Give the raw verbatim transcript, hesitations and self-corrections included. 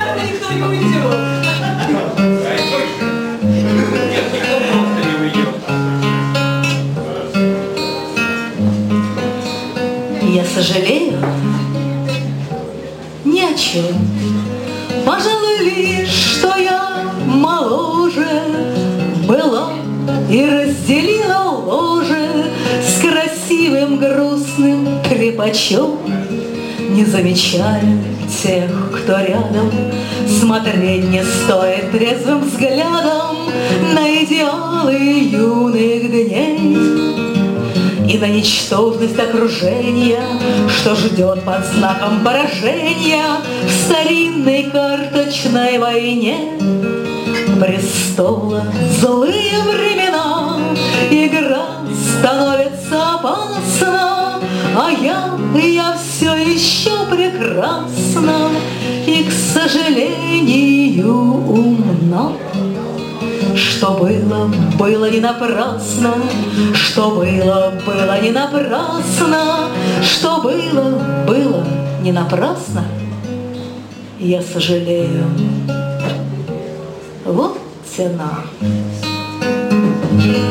Никто не уйдет. Нет, никто просто не уйдет. Я сожалею ни о чем. Пожалуй, лишь, что я моложе была и разделила ложе с красивым грустным крепачом, не замечая тех, кто рядом. Смотреть не стоит трезвым взглядом на идеалы юных дней и на ничтожность окружения, что ждет под знаком поражения в старинной карточной войне. Престола злые времена, игра становится опасна, а я, я все еще прекрасна и, к сожалению, умна. Что было, было не напрасно, что было, было не напрасно, что было, было не напрасно. Я сожалею. Вот цена.